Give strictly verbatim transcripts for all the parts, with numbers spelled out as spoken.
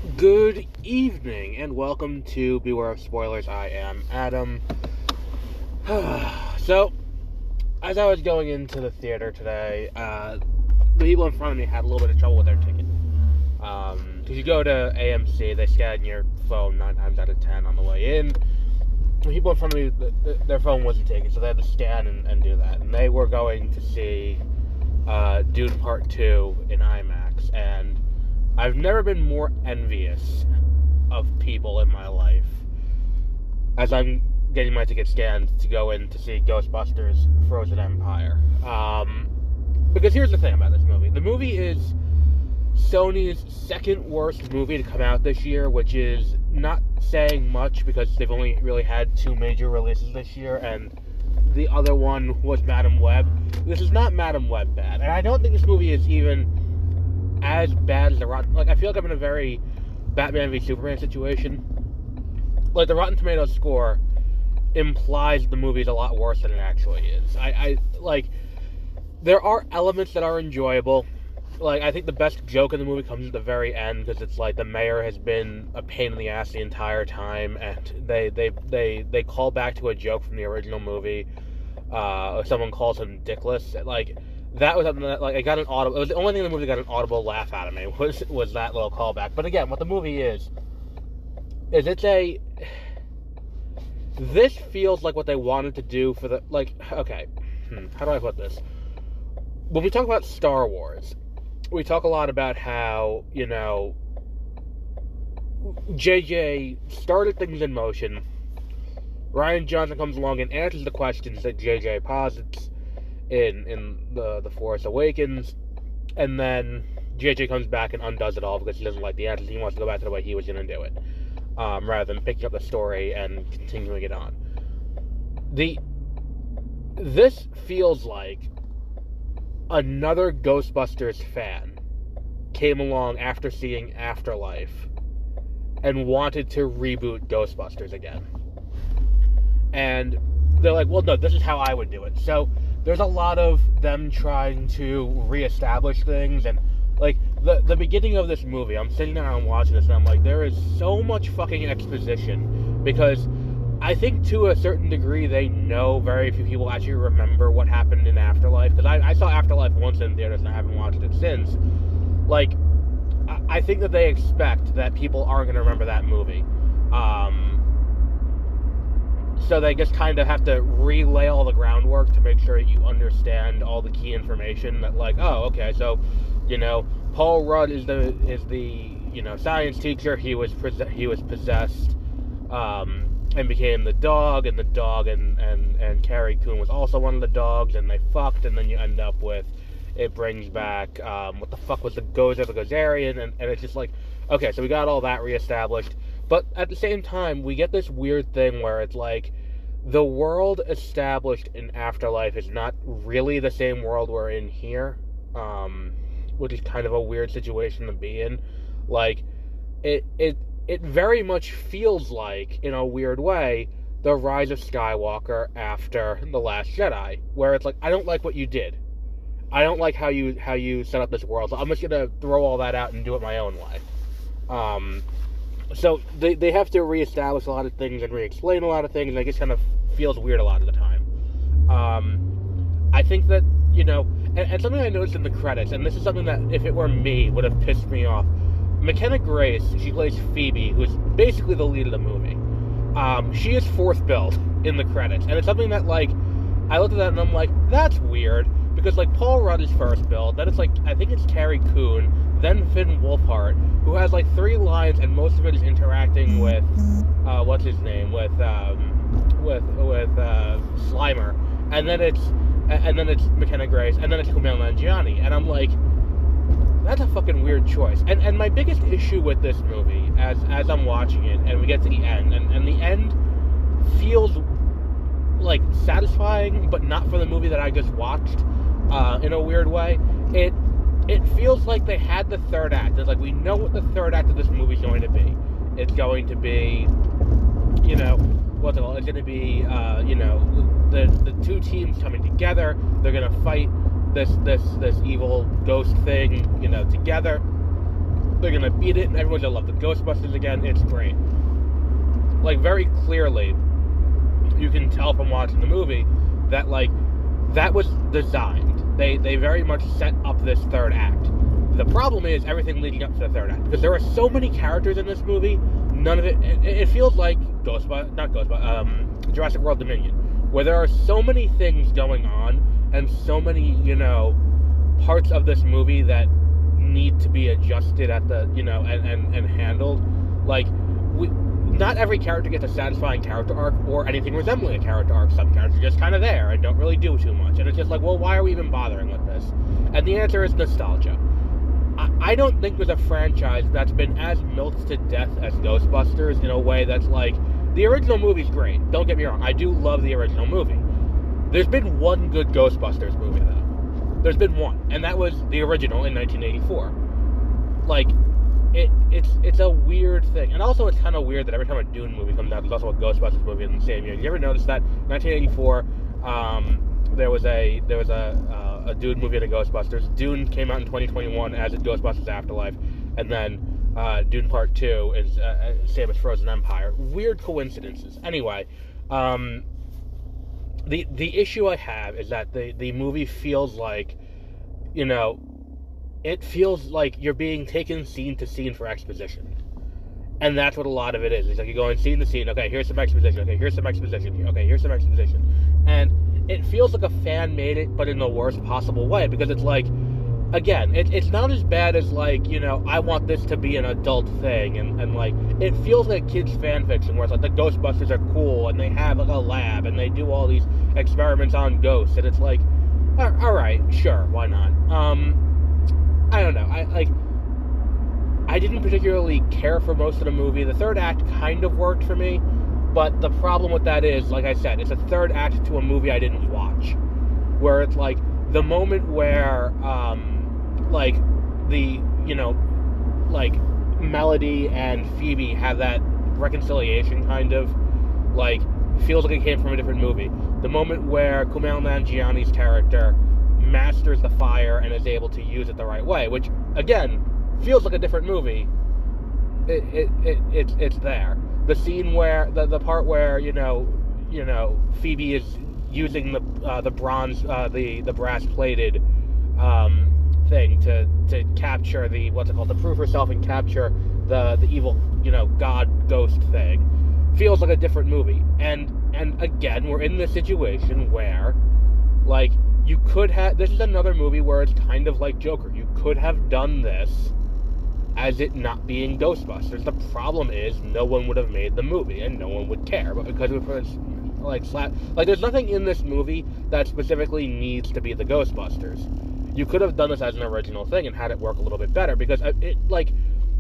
Good evening, and welcome to Beware of Spoilers. I am Adam. So, as I was going into the theater today, uh, the people in front of me had a little bit of trouble with their ticket. Um, because you go to A M C, they scan your phone nine times out of ten on the way in. The people in front of me, the, the, their phone wasn't taken, so they had to scan and, and do that. And they were going to see uh, Dune Part two in IMAX, and I've never been more envious of people in my life as I'm getting my ticket scanned to go in to see Ghostbusters Frozen Empire. Um, because here's the thing about this movie. The movie is Sony's second worst movie to come out this year, which is not saying much because they've only really had two major releases this year, and the other one was Madam Web. This is not Madam Web bad, and I don't think this movie is even as bad as the Rotten... Like, I feel like I'm in a very Batman v Superman situation. Like, the Rotten Tomatoes score implies the movie is a lot worse than it actually is. I, I, like, there are elements that are enjoyable. Like, I think the best joke in the movie comes at the very end, because it's like the mayor has been a pain in the ass the entire time, and they, they, they, they call back to a joke from the original movie. Uh, someone calls him Dickless. Like, that was something that, like, I got an audible... It was the only thing in the movie that got an audible laugh out of me, was, was that little callback. But again, what the movie is, is it's a... This feels like what they wanted to do for the... Like, okay, hmm, how do I put this? When we talk about Star Wars, we talk a lot about how, you know, J J started things in motion. Rian Johnson comes along and answers the questions that J J posits in in the, the Force Awakens, and then J J comes back and undoes it all because he doesn't like the answers. He wants to go back to the way he was going to do it, um, rather than picking up the story and continuing it on. The This feels like another Ghostbusters fan came along after seeing Afterlife and wanted to reboot Ghostbusters again. And they're like, well, no, this is how I would do it. So there's a lot of them trying to reestablish things, and, like, the the beginning of this movie, I'm sitting there and I'm watching this, and I'm like, there is so much fucking exposition, because I think to a certain degree they know very few people actually remember what happened in Afterlife, because I, I saw Afterlife once in theaters and I haven't watched it since. Like, I, I think that they expect that people aren't going to remember that movie. Um... So they just kind of have to relay all the groundwork to make sure that you understand all the key information. That, like, oh, okay, so, you know, Paul Rudd is the is the you know science teacher. He was he was possessed, um, and became the dog, and the dog and and and Carrie Coon was also one of the dogs, and they fucked, and then you end up with it brings back um, what the fuck was the Gozer the Gozerian, and, and it's just like, okay, so we got all that reestablished. But at the same time, we get this weird thing where it's like, the world established in Afterlife is not really the same world we're in here, um, which is kind of a weird situation to be in. Like, it it it very much feels like, in a weird way, the Rise of Skywalker after The Last Jedi, where it's like, I don't like what you did. I don't like how you how you set up this world, so I'm just gonna throw all that out and do it my own way. Um... So, they, they have to reestablish a lot of things and re-explain a lot of things, and it just kind of feels weird a lot of the time. Um, I think that, you know, and, and something I noticed in the credits, and this is something that, if it were me, would have pissed me off. McKenna Grace, she plays Phoebe, who's basically the lead of the movie. Um, she is fourth billed in the credits, and it's something that, like, I looked at that and I'm like, that's weird, because, like, Paul Rudd is first billed, then it's, like, I think it's Carrie Coon, then Finn Wolfhard, who has, like, three lines, and most of it is interacting with, uh, what's his name, with, um, with, with, uh, Slimer, and then it's, and then it's McKenna Grace, and then it's Kumail Nanjiani, and I'm like, that's a fucking weird choice. And and my biggest issue with this movie, as as I'm watching it, and we get to the end, and, and the end feels, like, satisfying, but not for the movie that I just watched, uh, in a weird way. It, It feels like they had the third act. It's like, we know what the third act of this movie is going to be. It's going to be, you know, what's it called? It's going to be, uh, you know, the the two teams coming together. They're going to fight this this this evil ghost thing, you know, together. they're gonna beat it, and everyone's gonna love the Ghostbusters again. It's great. Like, very clearly, you can tell from watching the movie that, like, that was designed. They they very much set up this third act. The problem is everything leading up to the third act, because there are so many characters in this movie. None of it. It, it feels like Ghostbusters, not Ghostbusters, um, Jurassic World Dominion, where there are so many things going on and so many, you know, parts of this movie that need to be adjusted at the, you know, and and, and handled. Like, we. Not every character gets a satisfying character arc or anything resembling a character arc. Some characters are just kind of there and don't really do too much. And it's just like, well, why are we even bothering with this? And the answer is nostalgia. I, I don't think there's a franchise that's been as milked to death as Ghostbusters in a way that's like, the original movie's great. Don't get me wrong. I do love the original movie. There's been one good Ghostbusters movie, though. There's been one. And that was the original in nineteen eighty-four. Like, It it's it's a weird thing, and also it's kind of weird that every time a Dune movie comes out, there's also a Ghostbusters movie in the same year. Did you ever notice that? nineteen eighty-four, um, there was a there was a uh, a Dune movie and a Ghostbusters. Dune came out in twenty twenty-one as in Ghostbusters Afterlife, and then uh, Dune Part Two is uh, same as Frozen Empire. Weird coincidences. Anyway, um, the the issue I have is that the the movie feels like, you know. It feels like you're being taken scene to scene for exposition. And that's what a lot of it is. It's like you're going scene to scene. Okay, here's some exposition. Okay, here's some exposition. Okay, here's some exposition. And it feels like a fan made it, but in the worst possible way. Because it's like, again, it, it's not as bad as like, you know, I want this to be an adult thing. And, and like, it feels like kids' fan fiction where it's like the Ghostbusters are cool and they have like a lab and they do all these experiments on ghosts. And it's like, alright, sure, why not? Um... I don't know, I, like, I didn't particularly care for most of the movie. The third act kind of worked for me, but the problem with that is, like I said, it's a third act to a movie I didn't watch, where it's like, the moment where, um, like, the, you know, like, Melody and Phoebe have that reconciliation, kind of, like, feels like it came from a different movie. The moment where Kumail Nanjiani's character masters the fire and is able to use it the right way, which again feels like a different movie. It it, it it's it's there. The scene where the the part where you know you know Phoebe is using the uh, the bronze uh, the the brass plated um, thing to to capture the what's it called to prove herself and capture the the evil you know god ghost thing feels like a different movie. And and again we're in this situation where like. You could have... This is another movie where it's kind of like Joker. You could have done this as it not being Ghostbusters. The problem is no one would have made the movie, and no one would care. But because it was, like, slap... Like, there's nothing in this movie that specifically needs to be the Ghostbusters. You could have done this as an original thing and had it work a little bit better, because, it like...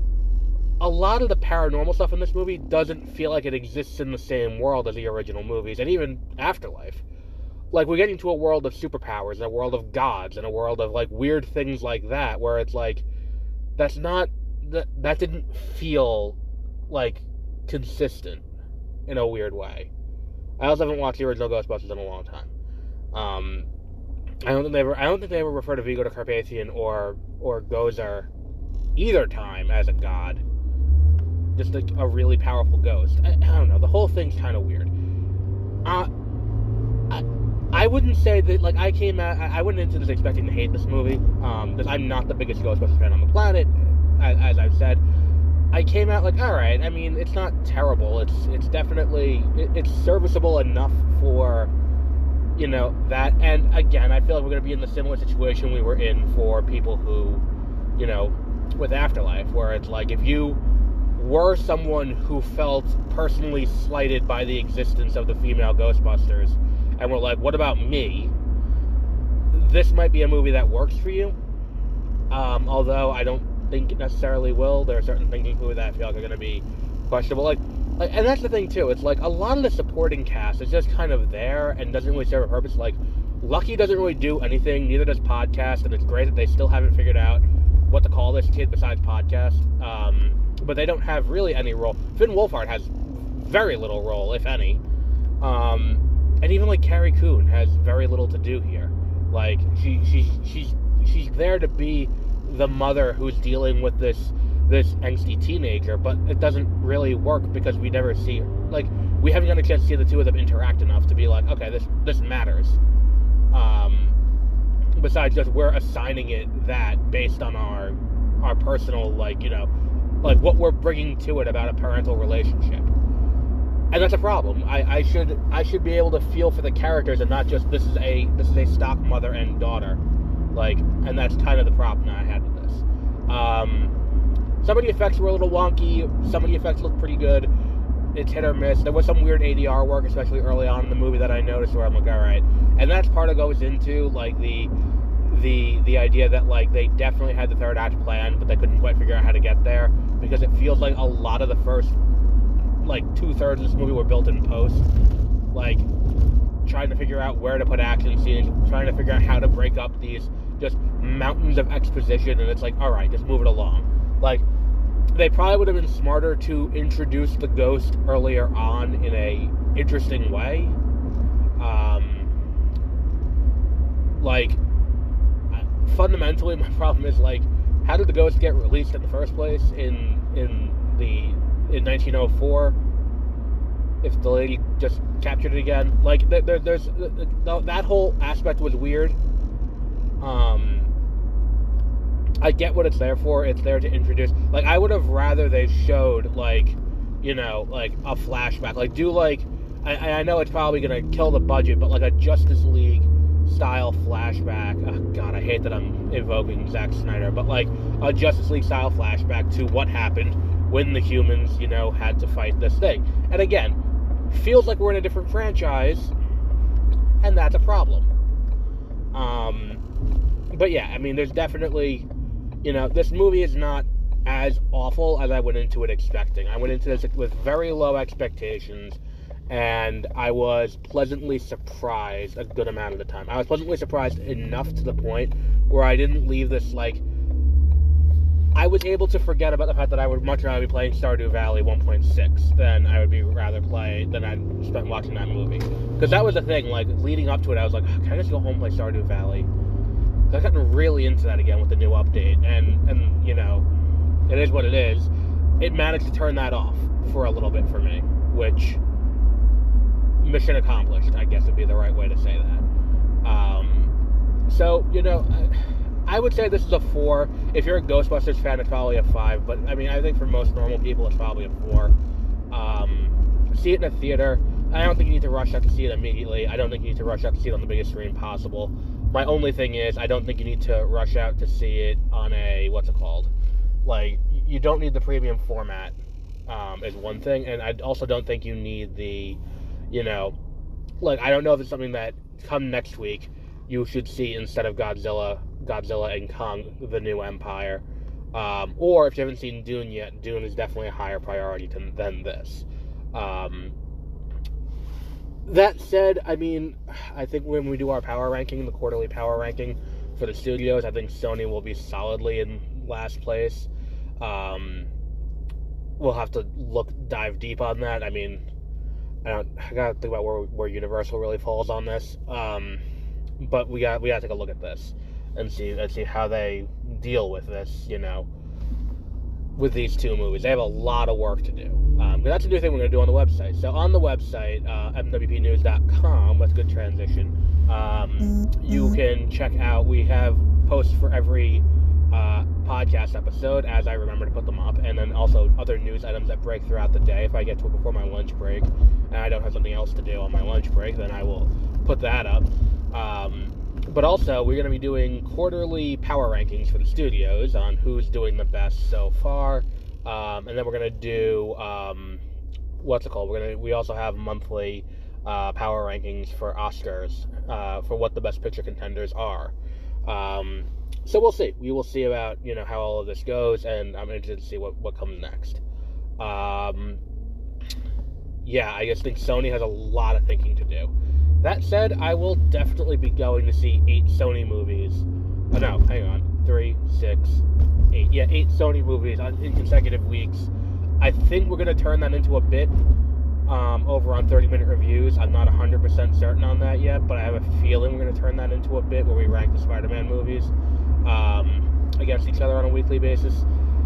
A lot of the paranormal stuff in this movie doesn't feel like it exists in the same world as the original movies, and even Afterlife. Like, we're getting to a world of superpowers, and a world of gods, and a world of, like, weird things like that, where it's, like, that's not, that, that didn't feel, like, consistent in a weird way. I also haven't watched the original Ghostbusters in a long time. Um, I don't think they ever, I don't think they ever refer to Vigo the Carpathian or, or Gozer either time as a god. Just, like, a really powerful ghost. I, I don't know, the whole thing's kind of weird. Uh, I... I wouldn't say that, like, I came at, I went into this expecting to hate this movie, um, because I'm not the biggest Ghostbusters fan on the planet, as, as I've said. I came out like, alright, I mean, it's not terrible, it's, it's definitely, it, it's serviceable enough for, you know, that, and again, I feel like we're going to be in the similar situation we were in for people who, you know, with Afterlife, where it's like, if you were someone who felt personally slighted by the existence of the female Ghostbusters, and we're like, what about me? This might be a movie that works for you. Um, although I don't think it necessarily will. There are certain things in the movie that I feel like are going to be questionable. Like, like, and that's the thing, too. It's like, a lot of the supporting cast is just kind of there and doesn't really serve a purpose. Like, Lucky doesn't really do anything. Neither does Podcast. And it's great that they still haven't figured out what to call this kid besides Podcast. Um, but they don't have really any role. Finn Wolfhard has very little role, if any. Um... And even, like, Carrie Coon has very little to do here. Like, she, she, she's, she's there to be the mother who's dealing with this, this angsty teenager, but it doesn't really work because we never see, like, we haven't gotten a chance to see the two of them interact enough to be like, okay, this this matters. Um, besides just we're assigning it that based on our our personal, like, you know, like what we're bringing to it about a parental relationship. And that's a problem. I, I should I should be able to feel for the characters and not just this is a this is a stock mother and daughter, like, and that's kind of the problem I had with this. Um, some of the effects were a little wonky. Some of the effects looked pretty good. It's hit or miss. There was some weird A D R work, especially early on in the movie, that I noticed where I'm like, all right, and that's part of goes into like the the the idea that like they definitely had the third act planned, but they couldn't quite figure out how to get there because it feels like a lot of the first, like, two-thirds of this movie were built in post, like, trying to figure out where to put action scenes, trying to figure out how to break up these just mountains of exposition, and it's like, alright, just move it along. Like, they probably would have been smarter to introduce the ghost earlier on in a interesting way. Um, like, fundamentally, my problem is, like, how did the ghost get released in the first place in, in the... in nineteen oh four, if the lady just captured it again. Like, there, there's that whole aspect was weird. Um, I get what it's there for. It's there to introduce. Like, I would have rather they showed, like, you know, like a flashback. Like, do like I, I know it's probably gonna kill the budget, but like a Justice League style flashback. Oh, God, I hate that I'm invoking Zack Snyder, but like a Justice League style flashback to what happened when the humans, you know, had to fight this thing. And again, feels like we're in a different franchise, and that's a problem. Um, but yeah, I mean, there's definitely, you know, this movie is not as awful as I went into it expecting. I went into this with very low expectations, and I was pleasantly surprised a good amount of the time. I was pleasantly surprised enough to the point where I didn't leave this, like, I was able to forget about the fact that I would much rather be playing Stardew Valley one point six than I would be rather play than I'd spent watching that movie. Because that was the thing, like, leading up to it, I was like, can I just go home and play Stardew Valley? Because I've gotten really into that again with the new update, and, and, you know, it is what it is. It managed to turn that off for a little bit for me, which, mission accomplished, I guess would be the right way to say that. Um, so, you know, I, I would say this is a four. If you're a Ghostbusters fan, it's probably a five, but, I mean, I think for most normal people, it's probably a four. Um, see it in a theater. I don't think you need to rush out to see it immediately. I don't think you need to rush out to see it on the biggest screen possible. My only thing is, I don't think you need to rush out to see it on a, what's it called? Like, you don't need the premium format, um, is one thing, and I also don't think you need the, you know, like, I don't know if it's something that, come next week, you should see instead of Godzilla, Godzilla and Kong, The New Empire, um, or if you haven't seen Dune yet, Dune is definitely a higher priority to, than this. Um, that said, I mean, I think when we do our power ranking, the quarterly power ranking for the studios, I think Sony will be solidly in last place. Um, we'll have to look, dive deep on that. I mean, I don't, I gotta think about where, where Universal really falls on this. Um, but we got, we gotta take a look at this and see, and see how they deal with this, you know, with these two movies. They have a lot of work to do. Um, that's a new thing we're going to do on the website. So on the website, uh, m w p news dot com, that's a good transition, um, you can check out, we have posts for every uh, podcast episode as I remember to put them up, and then also other news items that break throughout the day. If I get to it before my lunch break, and I don't have something else to do on my lunch break, then I will put that up. Um, but also, we're going to be doing quarterly power rankings for the studios on who's doing the best so far. Um, and then we're going to do, um, what's it called? We're going to, we also have monthly uh, power rankings for Oscars, uh, for what the best picture contenders are. Um, so we'll see. We will see about, you know, how all of this goes, and I'm interested to see what, what comes next. Um, yeah, I just think Sony has a lot of thinking to do. That said, I will definitely be going to see eight Sony movies. Oh, no, hang on. Three, six, eight. Yeah, eight Sony movies on, in consecutive weeks. I think we're going to turn that into a bit um, over on thirty-minute reviews. I'm not one hundred percent certain on that yet, but I have a feeling we're going to turn that into a bit where we rank the Spider-Man movies um, against each other on a weekly basis.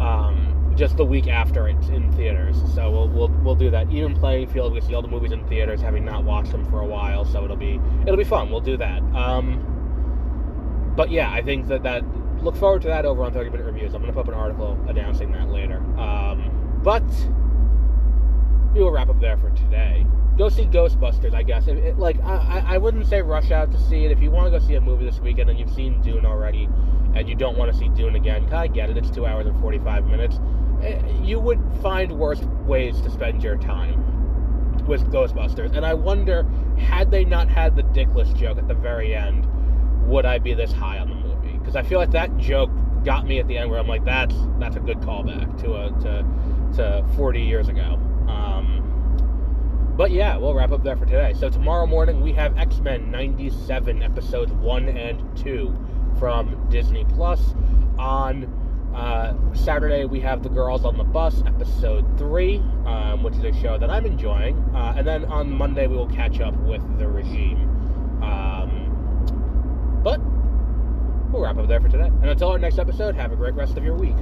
um, just the week after it's in theaters. So we'll we'll we'll do that. Even playing field, we see all the movies in theaters, having not watched them for a while. So it'll be it'll be fun. We'll do that. Um, but yeah, I think that that look forward to that over on thirty minute Reviews. I'm gonna put up an article announcing that later. Um, but we will wrap up there for today. Go see Ghostbusters, I guess. If it, like, I, I wouldn't say rush out to see it. If you want to go see a movie this weekend and you've seen Dune already, and you don't want to see Dune again, I get it. It's two hours and forty-five minutes. You would find worse ways to spend your time with Ghostbusters. And I wonder, had they not had the Dickless joke at the very end, would I be this high on the movie? Because I feel like that joke got me at the end where I'm like, that's that's a good callback to a to to forty years ago. Um, but yeah, we'll wrap up there for today. So tomorrow morning we have X-Men ninety-seven episodes one and two from Disney Plus. On uh, Saturday we have The Girls on the Bus episode three, um, which is a show that I'm enjoying. Uh, and then on Monday we will catch up with The Regime. Um, but we'll wrap up there for today. And until our next episode, have a great rest of your week.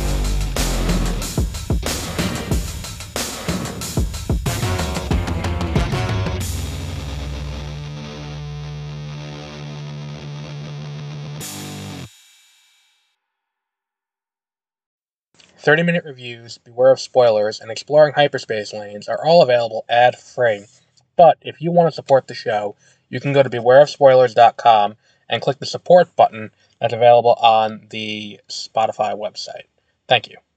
thirty minute Reviews, Beware of Spoilers, and Exploring Hyperspace Lanes are all available ad-free. But if you want to support the show, you can go to beware of spoilers dot com and click the support button that's available on the Spotify website. Thank you.